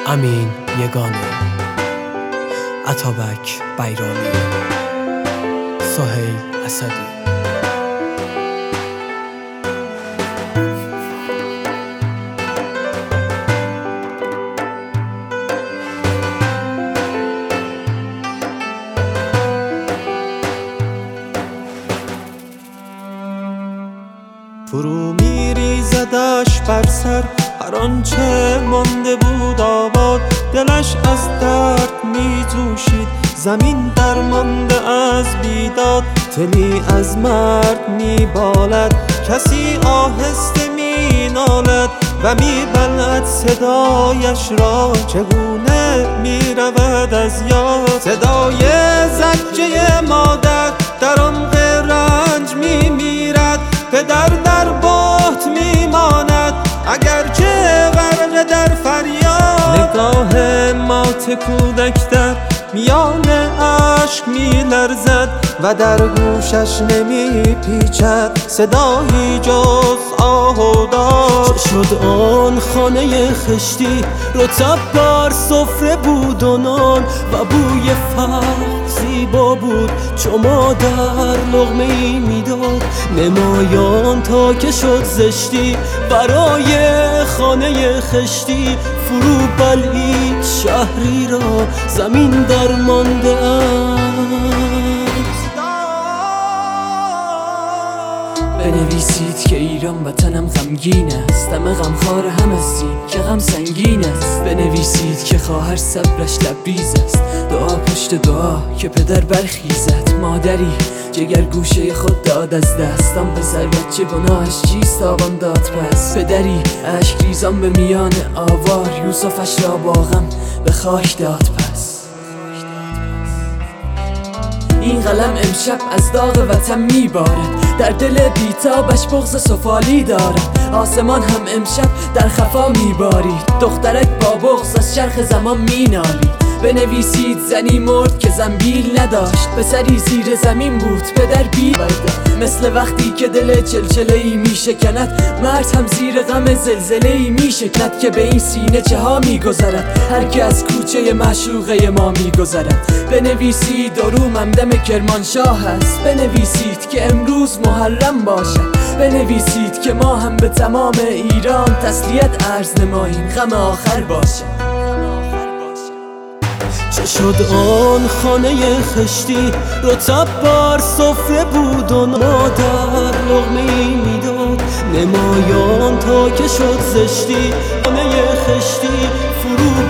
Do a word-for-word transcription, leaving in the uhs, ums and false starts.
امین یگانه، عطابک بیرامی، سهیل اسدی. فرو میریزدش بر سر هر آنچه مانده بود آباد، دلش از درد میجوشید، زمین درمانده از بیداد. تلی از مرد میبالد، کسی آهسته مینالد و میبلد صدایش را، چگونه میرود از یاد. صدای زجه مادر در عمق رنج میمیرد، پدر در بهت میماند اگرچه غرق در فریاد. نگاه مات کودک در میان اشک میلرزد و در گوشش نمیپیچد صدایی جز آه و داد. چه شد آن خانه خشتی، رطب بر سفره بود و نان و بوی فقر زیبا بود چو مادر لقمه ای میداد. نمایان تا که شد زشتی برای خانه خشتی، فرو بلعید شهری را زمین درمانده است. بنویسید که ایران وطنم غمگین است، همه غمخوار هم هستیم که غم سنگین است. بنویسید که خواهر صبرش لبریز است، دعا پشت دعا که پدر برخیزد. مادری جگر گوشه خود داد از دست، آن پسر بچه گناهش چیست تاوان داد پس. پدری اشک ریزان به میان آوار، یوسفش را با غم به خاک داد پس. این قلم امشب از داغ وطن میبارد، در دل بیتابش بغض سفالی دارد. آسمان هم امشب در خفا میبارید، دخترک با بغض از چرخ زمان مینالید. بنویسید زنی مرد که زنبیل نداشت، پسری زیر زمین بود پدر بی ورده. مثل وقتی که دل چلچله ای میشکند، مرد هم زیر غم زلزله ای میشکند که به این سینه چه ها میگذرد هر که از کوچه معشوقه ما میگذرد. بنویسید درومم دم کرمانشاه است، بنویسید که امروز محرم باشد. بنویسید که ما هم به تمام ایران تسلیت عرض نماییم، غم آخر باشد. چه شد آن خانه خشتی، رطب بر سفره بود و مادر لقمه ای میداد. نمایان تا که شد زشتی، خانه خشتی فرو